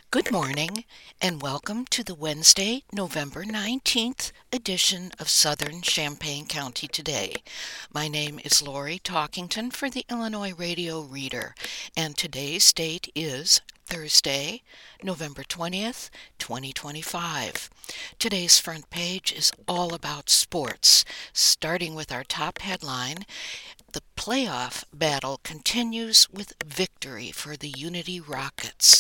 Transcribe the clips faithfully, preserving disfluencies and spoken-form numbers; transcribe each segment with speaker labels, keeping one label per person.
Speaker 1: Good morning, and welcome to the Wednesday, November nineteenth edition of Southern Champaign County Today. My name is Lori Talkington for the Illinois Radio Reader, and today's date is Thursday, November twentieth, twenty twenty-five. Today's front page is all about sports, starting with our top headline. The playoff battle continues with victory for the Unity Rockets.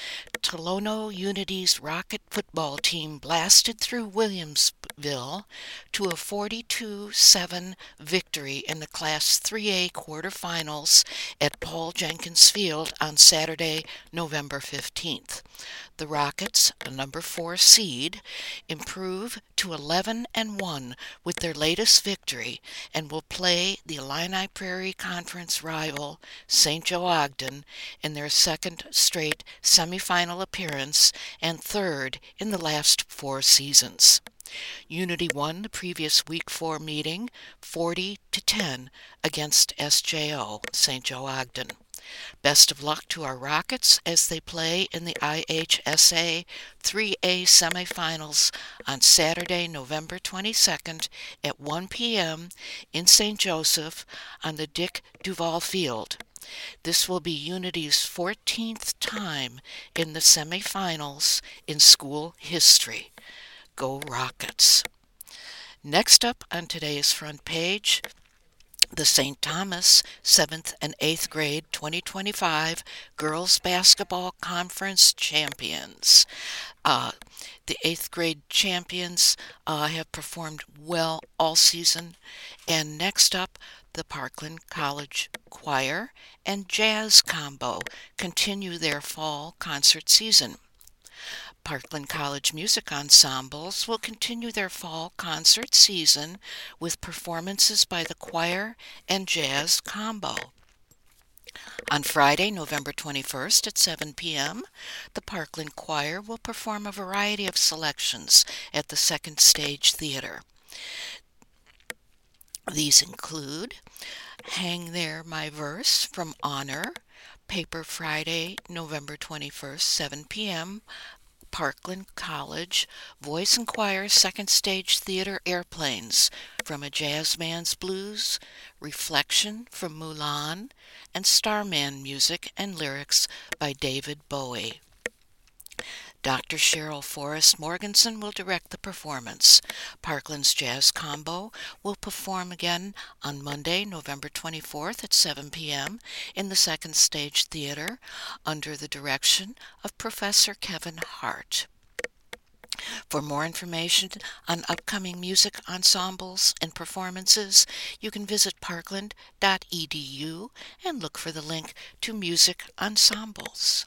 Speaker 1: Tolono Unity's Rocket football team blasted through Williamsville to a forty-two seven victory in the Class three A quarterfinals at Paul Jenkins Field on Saturday, November fifteenth. The Rockets, a number four seed, improve to eleven and one with their latest victory and will play the Illini Prairie Conference rival Saint Joe Ogden in their second straight semifinal appearance and third in the last four seasons. Unity won the previous week four meeting forty to ten against S J O, Saint Joe Ogden. Best of luck to our Rockets as they play in the I H S A three A semifinals on Saturday, November twenty-second at one p.m. in Saint Joseph on the Dick Duval Field. This will be Unity's fourteenth time in the semifinals in school history. Go Rockets! Next up on today's front page, the Saint Thomas seventh and eighth grade twenty twenty-five Girls Basketball Conference champions. Uh, the eighth grade champions uh, have performed well all season. And next up, the Parkland College Choir and Jazz Combo continue their fall concert season. Parkland College Music Ensembles will continue their fall concert season with performances by the choir and jazz combo. On Friday, November twenty-first at seven p.m., the Parkland Choir will perform a variety of selections at the Second Stage Theater. These include Hang There My Verse from Honor, Paper Friday, November twenty-first, seven p.m., Parkland College, Voice and Choir Second Stage Theater Airplanes from A Jazzman's Blues, Reflection from Mulan, and Starman music and lyrics by David Bowie. Doctor Cheryl Forrest Morganson will direct the performance. Parkland's Jazz Combo will perform again on Monday, November twenty-fourth at seven p.m. in the Second Stage Theater under the direction of Professor Kevin Hart. For more information on upcoming music ensembles and performances, you can visit parkland dot e d u and look for the link to music ensembles.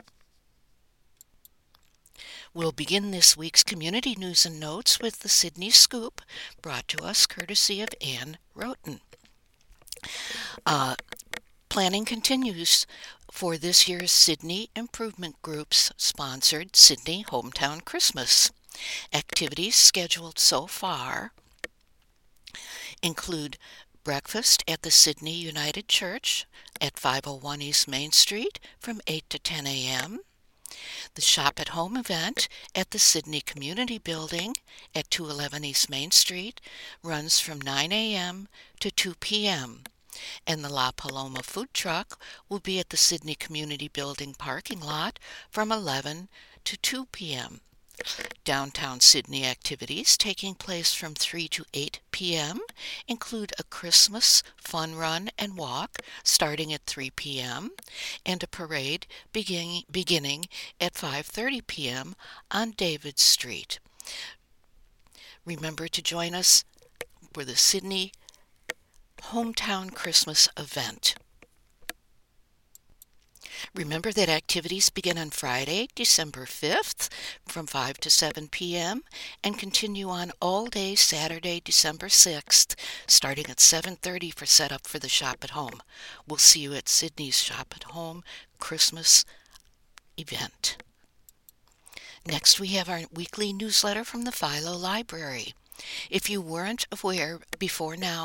Speaker 1: We'll begin this week's community news and notes with the Sydney Scoop, brought to us courtesy of Ann Roten. Uh, planning continues for this year's Sydney Improvement Group's sponsored Sydney Hometown Christmas. Activities scheduled so far include breakfast at the Sydney United Church at five oh one East Main Street from eight to ten a.m., the Shop at Home event at the Sydney Community Building at two eleven East Main Street runs from nine a.m. to two p.m., and the La Paloma food truck will be at the Sydney Community Building parking lot from eleven to two p.m. Downtown Sydney activities taking place from three to eight p.m. include a Christmas fun run and walk starting at three p.m. and a parade beginning, beginning at five thirty p.m. on David Street. Remember to join us for the Sydney Hometown Christmas event. Remember that activities begin on Friday, December fifth from five to seven p.m. and continue on all day Saturday, December sixth, starting at seven thirty for setup for the Shop at Home. We'll see you at Sydney's Shop at Home Christmas event. Next, we have our weekly newsletter from the Philo Library. If you weren't aware before now,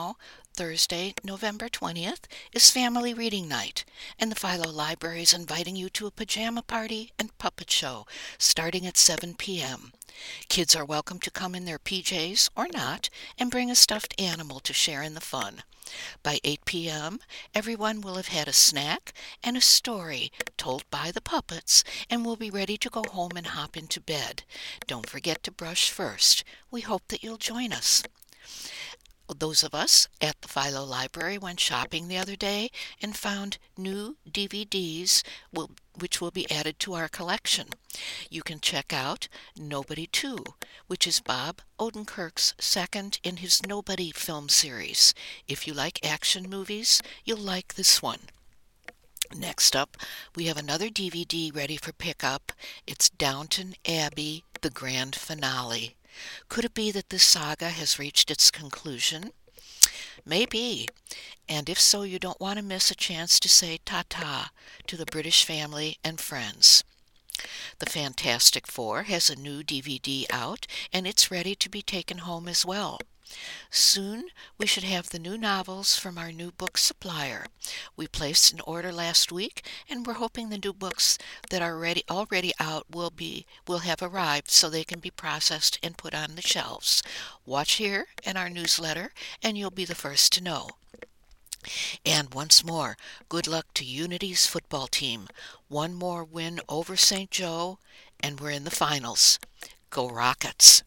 Speaker 1: Thursday, November twentieth, is Family Reading Night, and the Philo Library is inviting you to a pajama party and puppet show starting at seven p m Kids are welcome to come in their P Js or not and bring a stuffed animal to share in the fun. By eight p m, everyone will have had a snack and a story told by the puppets and will be ready to go home and hop into bed. Don't forget to brush first. We hope that you'll join us. Those of us at the Philo Library went shopping the other day and found new D V Ds will, which will be added to our collection. You can check out Nobody two, which is Bob Odenkirk's second in his Nobody film series. If you like action movies, you'll like this one. Next up, we have another D V D ready for pickup. It's Downton Abbey, the grand finale. Could it be that this saga has reached its conclusion? Maybe. And if so, you don't want to miss a chance to say ta-ta to the British family and friends. The Fantastic Four has a new D V D out, and it's ready to be taken home as well. Soon we should have the new novels from our new book supplier. We placed an order last week, and we're hoping the new books that are ready, already out will be will have arrived so they can be processed and put on the shelves. Watch here in our newsletter, and you'll be the first to know. And once more, good luck to Unity's football team. One more win over Saint Joe, and we're in the finals. Go Rockets!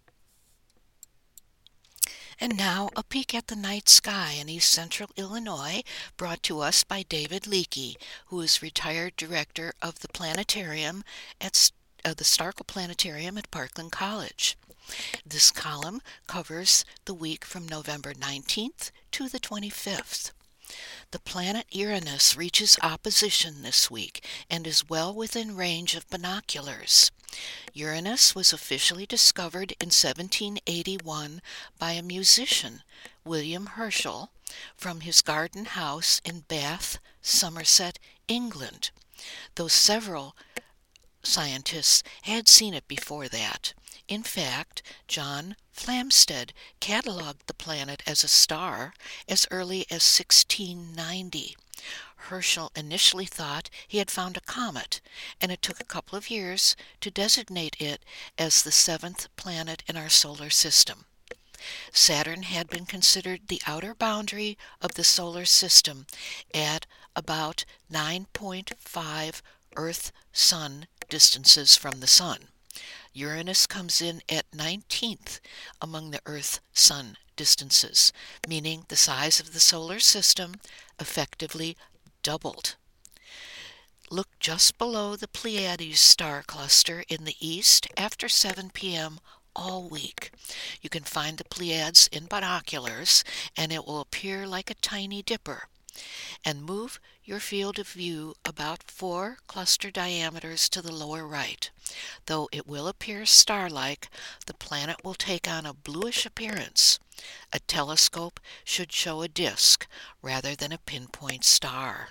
Speaker 1: And now a peek at the night sky in East Central Illinois, brought to us by David Leakey, who is retired director of the planetarium at uh, the Starkle Planetarium at Parkland College. This column covers the week from November nineteenth to the twenty-fifth. The planet Uranus reaches opposition this week and is well within range of binoculars. Uranus was officially discovered in seventeen eighty-one by a musician, William Herschel, from his garden house in Bath, Somerset, England, though several scientists had seen it before that. In fact, John Flamsteed catalogued the planet as a star as early as sixteen ninety. Herschel initially thought he had found a comet, and it took a couple of years to designate it as the seventh planet in our solar system. Saturn had been considered the outer boundary of the solar system at about nine point five Earth-Sun distances from the Sun. Uranus comes in at nineteenth among the Earth-Sun distances, meaning the size of the solar system effectively doubled. Look just below the Pleiades star cluster in the east after seven p m all week. You can find the Pleiades in binoculars, and it will appear like a tiny dipper. And move your field of view about four cluster diameters to the lower right. Though it will appear star-like, the planet will take on a bluish appearance. A telescope should show a disk rather than a pinpoint star.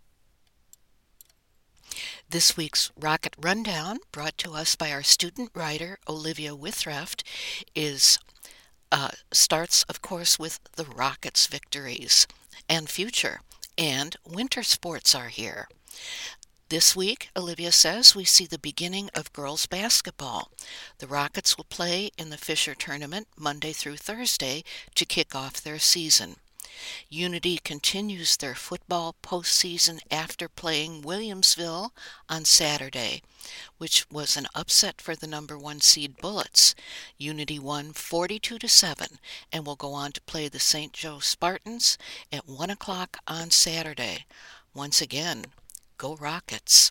Speaker 1: This week's Rocket Rundown, brought to us by our student writer Olivia Withraft, is uh, starts, of course, with the Rockets' victories and future, and winter sports are here. This week, Olivia says, we see the beginning of girls basketball. The Rockets will play in the Fisher Tournament Monday through Thursday to kick off their season. Unity continues their football postseason after playing Williamsville on Saturday, which was an upset for the number one seed Bullets. Unity won forty-two to seven and will go on to play the Saint Joe Spartans at one o'clock on Saturday. Once again, go Rockets!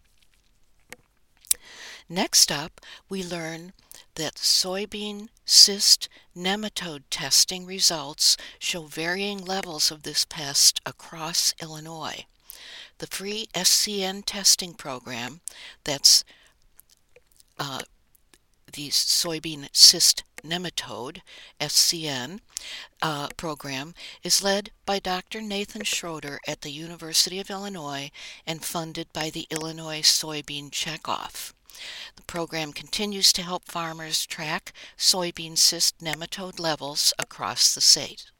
Speaker 1: Next up, we learn that soybean cyst nematode testing results show varying levels of this pest across Illinois. The free S C N testing program, that's uh, the soybean cyst nematode, S C N, uh, program, is led by Doctor Nathan Schroeder at the University of Illinois and funded by the Illinois Soybean Checkoff. The program continues to help farmers track soybean cyst nematode levels across the state.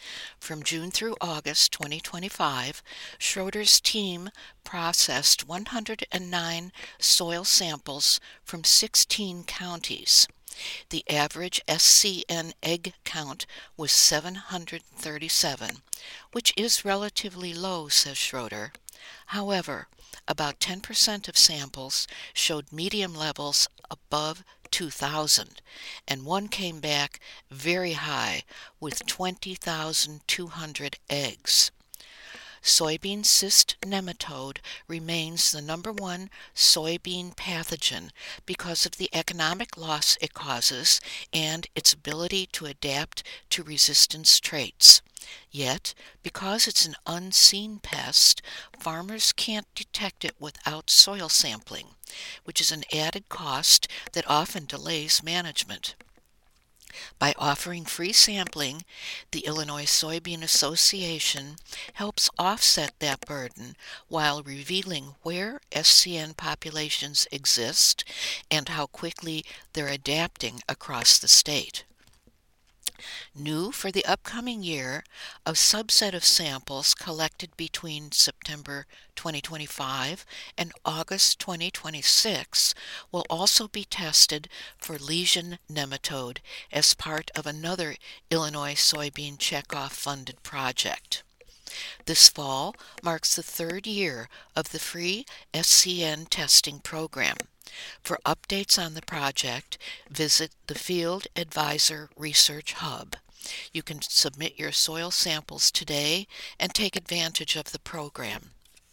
Speaker 1: From June through August twenty twenty-five, Schroeder's team processed one hundred nine soil samples from sixteen counties. The average S C N egg count was seven hundred thirty-seven, which is relatively low, says Schroeder. However, about ten percent of samples showed medium levels above two thousand, and one came back very high with twenty thousand two hundred eggs. Soybean cyst nematode remains the number one soybean pathogen because of the economic loss it causes and its ability to adapt to resistance traits. Yet, because it's an unseen pest, farmers can't detect it without soil sampling, which is an added cost that often delays management. By offering free sampling, the Illinois Soybean Association helps offset that burden while revealing where S C N populations exist and how quickly they're adapting across the state. New for the upcoming year, a subset of samples collected between September twenty twenty-five and August twenty twenty-six will also be tested for lesion nematode as part of another Illinois Soybean Checkoff funded project. This fall marks the third year of the free S C N testing program. For updates on the project, visit the Field Advisor Research Hub. You can submit your soil samples today and take advantage of the program.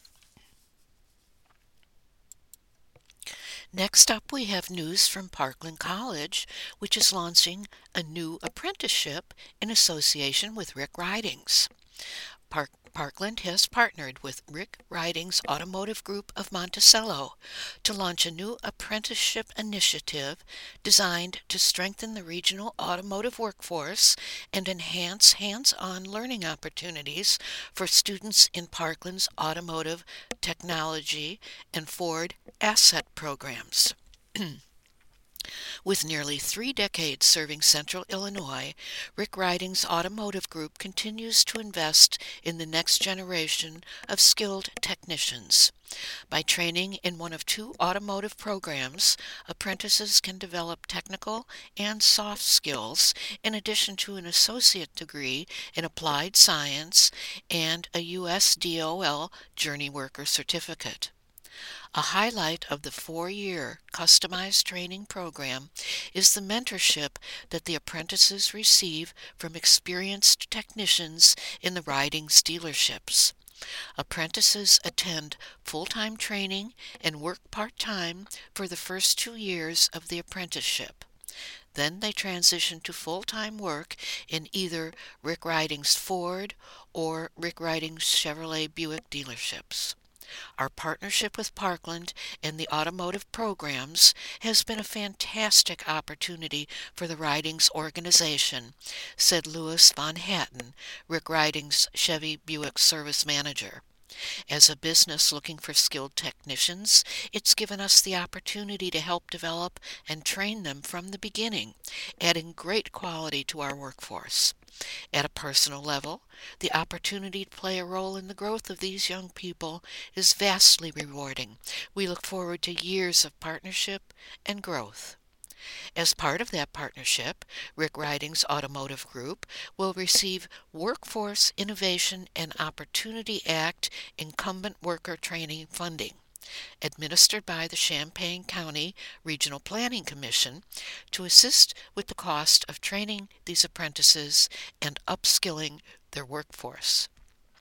Speaker 1: Next up, we have news from Parkland College, which is launching a new apprenticeship in association with Rick Ridings. Park Parkland has partnered with Rick Ridings Automotive Group of Monticello to launch a new apprenticeship initiative designed to strengthen the regional automotive workforce and enhance hands-on learning opportunities for students in Parkland's automotive technology and Ford asset programs. With nearly three decades serving Central Illinois, Rick Ridings Automotive Group continues to invest in the next generation of skilled technicians. By training in one of two automotive programs, apprentices can develop technical and soft skills in addition to an associate degree in applied science and a U S D O L Journey Worker certificate. A highlight of the four-year customized training program is the mentorship that the apprentices receive from experienced technicians in the Ridings dealerships. Apprentices attend full-time training and work part-time for the first two years of the apprenticeship. Then they transition to full-time work in either Rick Ridings Ford or Rick Ridings Chevrolet Buick dealerships. Our partnership with Parkland and the automotive programs has been a fantastic opportunity for the Ridings organization, said Louis Von Hatten, Rick Ridings Chevy Buick service manager. As a business looking for skilled technicians, it's given us the opportunity to help develop and train them from the beginning, adding great quality to our workforce. At a personal level, the opportunity to play a role in the growth of these young people is vastly rewarding. We look forward to years of partnership and growth. As part of that partnership, Rick Ridings Automotive Group will receive Workforce Innovation and Opportunity Act incumbent worker training funding, administered by the Champaign County Regional Planning Commission, to assist with the cost of training these apprentices and upskilling their workforce.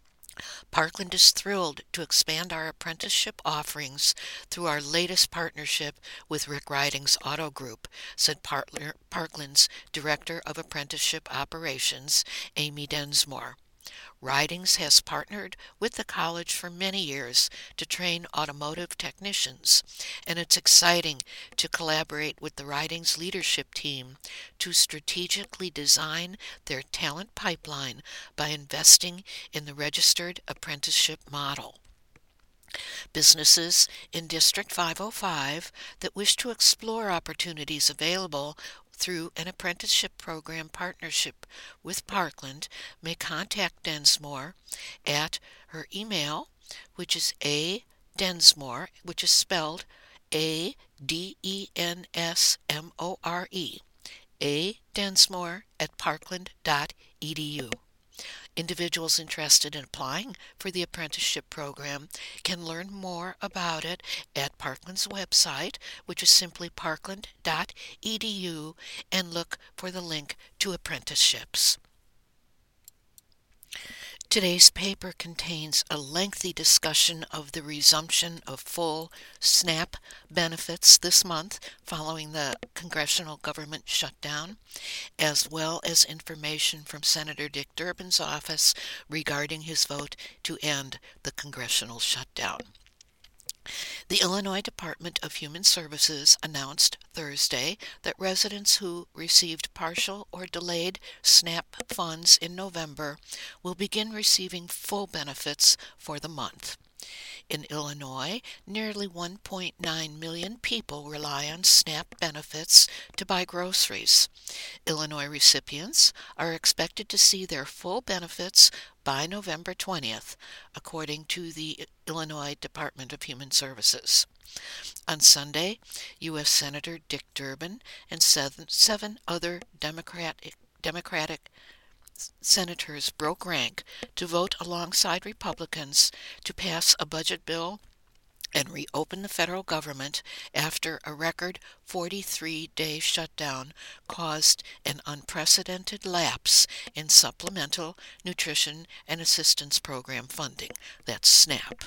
Speaker 1: Parkland is thrilled to expand our apprenticeship offerings through our latest partnership with Rick Ridings Auto Group, said Parkland's Director of Apprenticeship Operations, Amy Densmore. Ridings has partnered with the college for many years to train automotive technicians, and it's exciting to collaborate with the Ridings leadership team to strategically design their talent pipeline by investing in the registered apprenticeship model. Businesses in District five oh five that wish to explore opportunities available through an apprenticeship program partnership with Parkland may contact Densmore at her email, which is a Densmore, which is spelled A D E N S M O R E, A Densmore at parkland dot e d u. Individuals interested in applying for the apprenticeship program can learn more about it at Parkland's website, which is simply parkland dot e d u, and look for the link to apprenticeships. Today's paper contains a lengthy discussion of the resumption of full SNAP benefits this month following the congressional government shutdown, as well as information from Senator Dick Durbin's office regarding his vote to end the congressional shutdown. The Illinois Department of Human Services announced Thursday that residents who received partial or delayed SNAP funds in November will begin receiving full benefits for the month. In Illinois, nearly one point nine million people rely on SNAP benefits to buy groceries. Illinois recipients are expected to see their full benefits by November twentieth, according to the Illinois Department of Human Services. On Sunday, U S Senator Dick Durbin and seven, seven other Democratic, Democratic senators broke rank to vote alongside Republicans to pass a budget bill and reopen the federal government after a record forty-three day shutdown caused an unprecedented lapse in Supplemental Nutrition and Assistance Program funding. That's SNAP.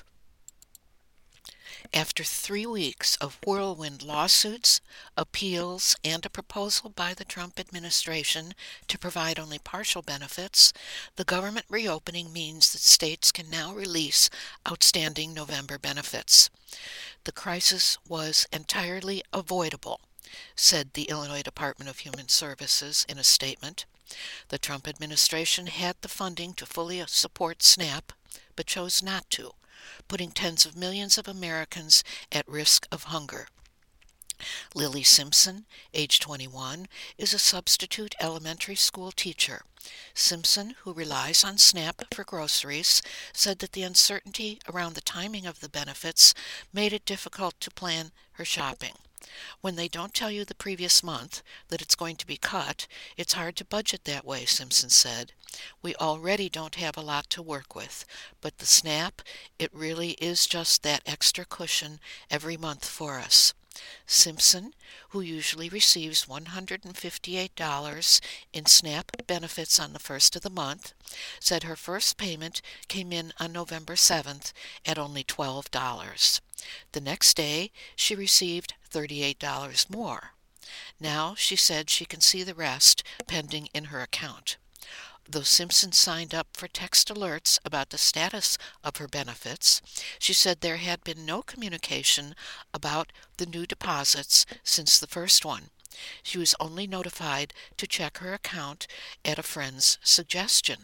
Speaker 1: After three weeks of whirlwind lawsuits, appeals, and a proposal by the Trump administration to provide only partial benefits, the government reopening means that states can now release outstanding November benefits. The crisis was entirely avoidable, said the Illinois Department of Human Services in a statement. The Trump administration had the funding to fully support SNAP, but chose not to, putting tens of millions of Americans at risk of hunger. Lily Simpson, age twenty-one, is a substitute elementary school teacher. Simpson, who relies on SNAP for groceries, said that the uncertainty around the timing of the benefits made it difficult to plan her shopping. When they don't tell you the previous month that it's going to be cut, it's hard to budget that way, Simpson said. We already don't have a lot to work with, but the SNAP, it really is just that extra cushion every month for us. Simpson, who usually receives one hundred fifty-eight dollars in SNAP benefits on the first of the month, said her first payment came in on November seventh at only twelve dollars. The next day, she received thirty-eight dollars more. Now she said she can see the rest pending in her account. Though Simpson signed up for text alerts about the status of her benefits, she said there had been no communication about the new deposits since the first one. She was only notified to check her account at a friend's suggestion.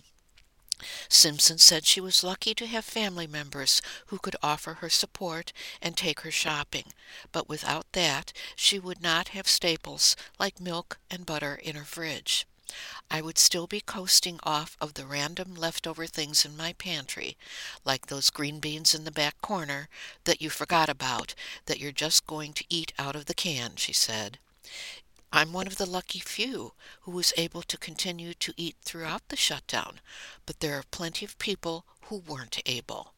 Speaker 1: Simpson said she was lucky to have family members who could offer her support and take her shopping, but without that, she would not have staples like milk and butter in her fridge. I would still be coasting off of the random leftover things in my pantry, like those green beans in the back corner that you forgot about, that you're just going to eat out of the can, she said. I'm one of the lucky few who was able to continue to eat throughout the shutdown, but there are plenty of people who weren't able.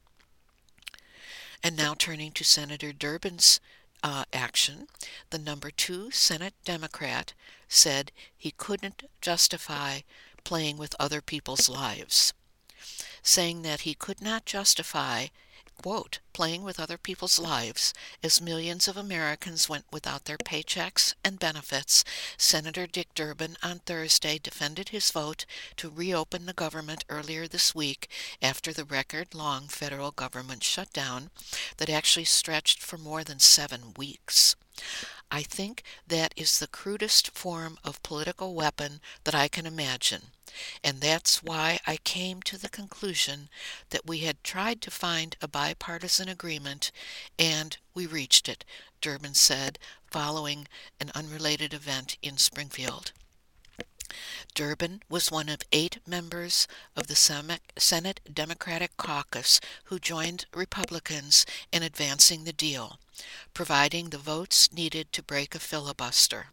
Speaker 1: And now turning to Senator Durbin's uh, action, the number two Senate Democrat said he couldn't justify playing with other people's lives, saying that he could not justify quote, playing with other people's lives as millions of Americans went without their paychecks and benefits. Senator Dick Durbin on Thursday defended his vote to reopen the government earlier this week after the record-long federal government shutdown that actually stretched for more than seven weeks. I think that is the crudest form of political weapon that I can imagine, and that's why I came to the conclusion that we had tried to find a bipartisan agreement, and we reached it Durbin said following an unrelated event in Springfield. Durbin was one of eight members of the Senate Democratic Caucus who joined Republicans in advancing the deal, providing the votes needed to break a filibuster.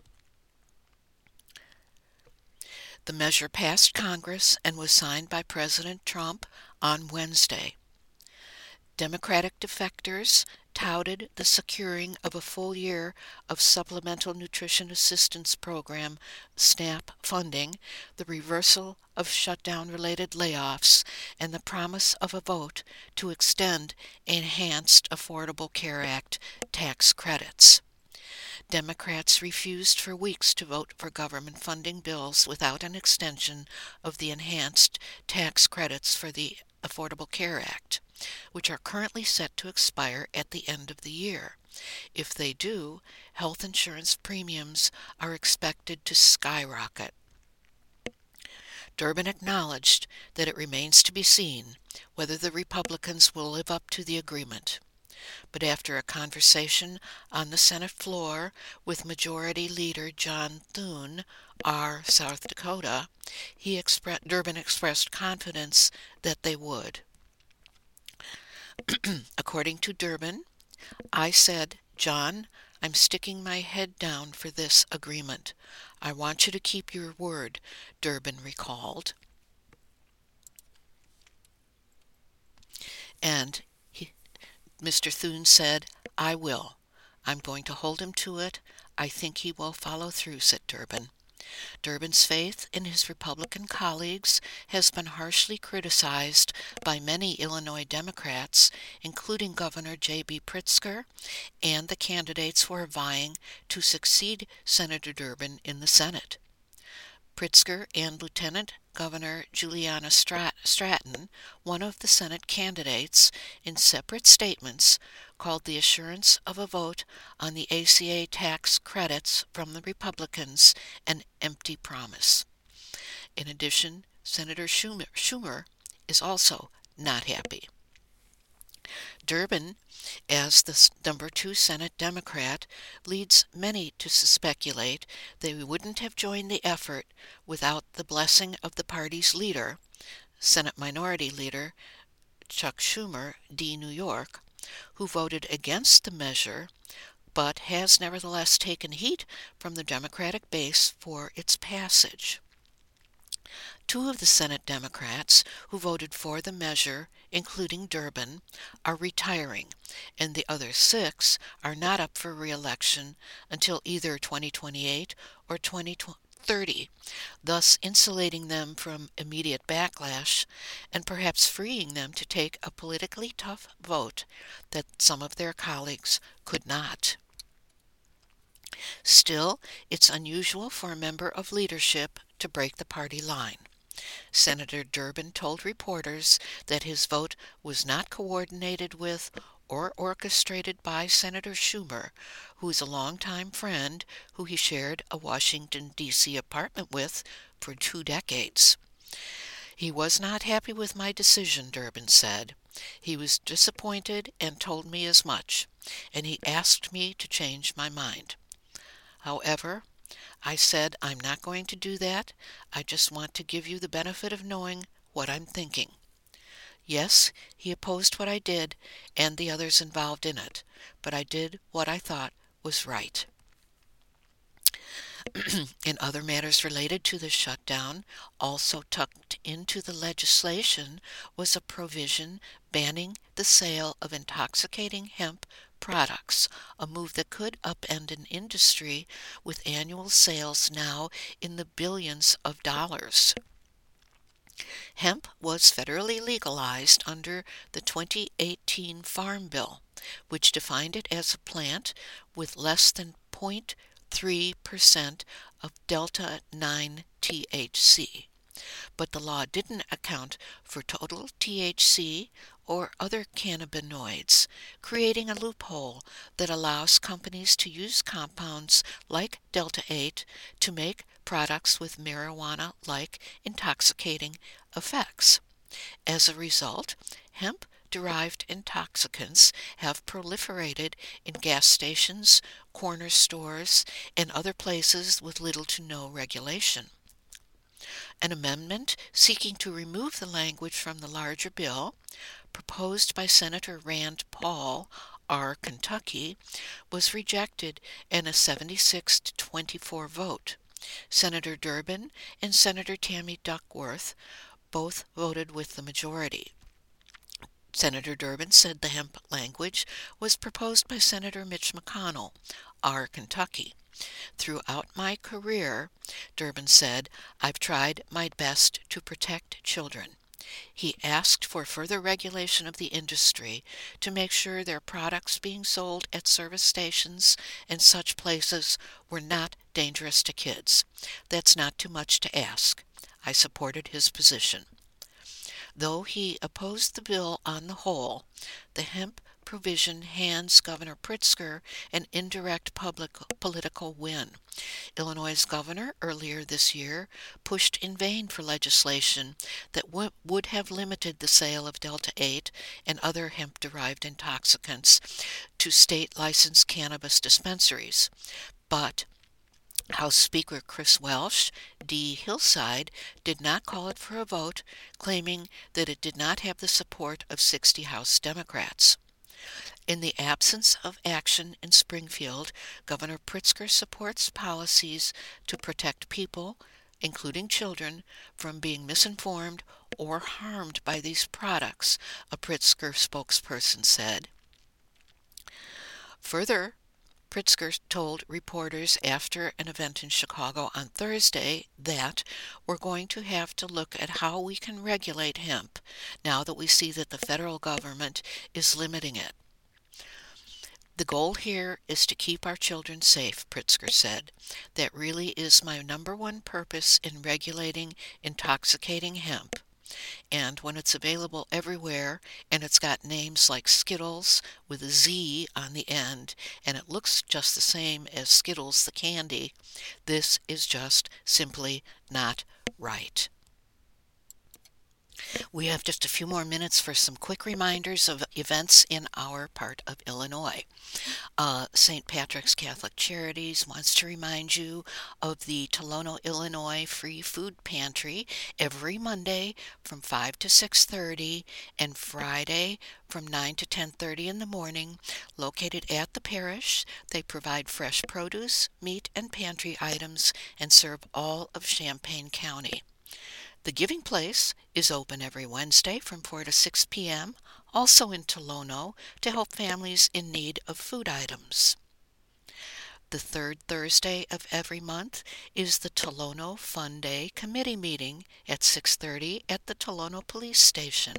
Speaker 1: The measure passed Congress and was signed by President Trump on Wednesday. Democratic defectors touted the securing of a full year of Supplemental Nutrition Assistance Program SNAP funding, the reversal of shutdown-related layoffs, and the promise of a vote to extend Enhanced Affordable Care Act tax credits. Democrats refused for weeks to vote for government funding bills without an extension of the enhanced tax credits for the Affordable Care Act, which are currently set to expire at the end of the year. If they do, health insurance premiums are expected to skyrocket. Durbin acknowledged that it remains to be seen whether the Republicans will live up to the agreement. But after a conversation on the Senate floor with Majority Leader John Thune, R. South Dakota, he expre- Durbin expressed confidence that they would. According to Durbin, I said, "John, I'm sticking my head down for this agreement. I want you to keep your word," Durbin recalled. And he, Mister Thune said, "I will. I'm going to hold him to it. I think he will follow through," said Durbin. Durbin's faith in his Republican colleagues has been harshly criticized by many Illinois Democrats, including Governor J B Pritzker and the candidates who are vying to succeed Senator Durbin in the Senate. Pritzker and Lieutenant Governor Juliana Stratton, one of the Senate candidates, in separate statements called the assurance of a vote on the A C A tax credits from the Republicans an empty promise. In addition, Senator Schumer, Schumer is also not happy. Durbin, as the number two Senate Democrat, leads many to speculate that he wouldn't have joined the effort without the blessing of the party's leader, Senate Minority Leader Chuck Schumer, D. New York, who voted against the measure, but has nevertheless taken heat from the Democratic base for its passage. Two of the Senate Democrats who voted for the measure, including Durbin, are retiring, and the other six are not up for re-election until either twenty twenty-eight or twenty thirty, thus insulating them from immediate backlash and perhaps freeing them to take a politically tough vote that some of their colleagues could not. Still, it's unusual for a member of leadership to break the party line. Senator Durbin told reporters that his vote was not coordinated with or orchestrated by Senator Schumer, who is a longtime friend who he shared a Washington, D C apartment with for two decades. "He was not happy with my decision," Durbin said. "He was disappointed and told me as much, and he asked me to change my mind. However, I said I'm not going to do that. I just want to give you the benefit of knowing what I'm thinking." Yes, he opposed what I did and the others involved in it, but I did what I thought was right. In other matters related to the shutdown, also tucked into the legislation was a provision banning the sale of intoxicating hemp products, a move that could upend an industry with annual sales now in the billions of dollars. Hemp was federally legalized under the twenty eighteen Farm Bill, which defined it as a plant with less than zero point three percent of delta nine T H C. But the law didn't account for total T H C or other cannabinoids, creating a loophole that allows companies to use compounds like delta eight to make products with marijuana-like intoxicating effects. As a result, hemp hemp-derived intoxicants have proliferated in gas stations, corner stores, and other places with little to no regulation. An amendment seeking to remove the language from the larger bill, proposed by Senator Rand Paul, R. Kentucky, was rejected in a seventy-six to twenty-four vote. Senator Durbin and Senator Tammy Duckworth both voted with the majority. Senator Durbin said the hemp language was proposed by Senator Mitch McConnell, R. Kentucky. Throughout my career, Durbin said, I've tried my best to protect children. He asked for further regulation of the industry to make sure their products being sold at service stations and such places were not dangerous to kids. That's not too much to ask. I supported his position. Though he opposed the bill on the whole, the hemp provision hands Governor Pritzker an indirect public political win. Illinois' governor earlier this year pushed in vain for legislation that w- would have limited the sale of Delta eight and other hemp-derived intoxicants to state-licensed cannabis dispensaries. But House Speaker Chris Welsh, D. Hillside, did not call it for a vote, claiming that it did not have the support of sixty House Democrats. In the absence of action in Springfield, Governor Pritzker supports policies to protect people, including children, from being misinformed or harmed by these products, a Pritzker spokesperson said. Further, Pritzker told reporters after an event in Chicago on Thursday that we're going to have to look at how we can regulate hemp now that we see that the federal government is limiting it. The goal here is to keep our children safe, Pritzker said. That really is my number one purpose in regulating intoxicating hemp. And when it's available everywhere, and it's got names like Skittles with a Z on the end, and it looks just the same as Skittles the candy, this is just simply not right. We have just a few more minutes for some quick reminders of events in our part of Illinois. Uh, Saint Patrick's Catholic Charities wants to remind you of the Tolono, Illinois Free Food Pantry every Monday from five to six thirty and Friday from nine to ten thirty in the morning. Located at the parish, they provide fresh produce, meat, and pantry items and serve all of Champaign County. The Giving Place is open every Wednesday from four to six p.m., also in Tolono, to help families in need of food items. The third Thursday of every month is the Tolono Fun Day Committee meeting at six thirty at the Tolono Police Station.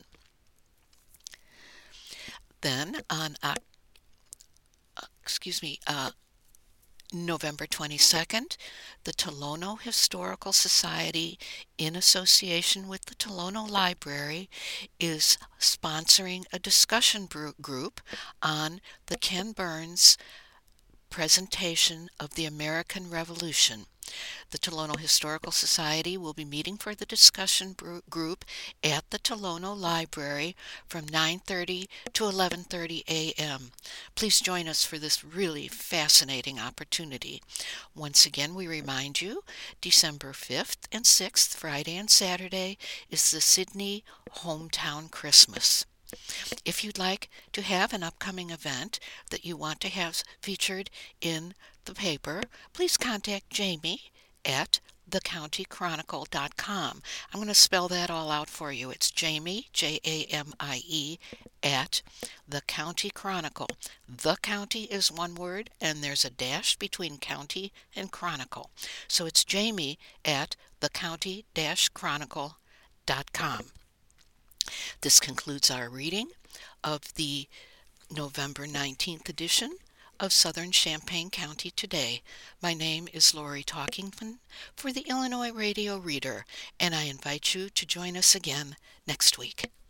Speaker 1: Then on, uh, excuse me, uh, November twenty-second, the Tolono Historical Society, in association with the Tolono Library, is sponsoring a discussion group on the Ken Burns presentation of the American Revolution. The Tolono Historical Society will be meeting for the discussion group at the Tolono Library from nine thirty to eleven thirty a.m. Please join us for this really fascinating opportunity. Once again, we remind you, December fifth and sixth, Friday and Saturday, is the Sydney Hometown Christmas. If you'd like to have an upcoming event that you want to have featured in the paper, please contact Jamie at the county chronicle dot com. I'm going to spell that all out for you. It's Jamie, J A M I E, at the County Chronicle. The County is one word, and there's a dash between county and chronicle. So it's Jamie at the county chronicle dot com. This concludes our reading of the November nineteenth edition of Southern Champaign County Today. My name is Lori Talkington for the Illinois Radio Reader, and I invite you to join us again next week.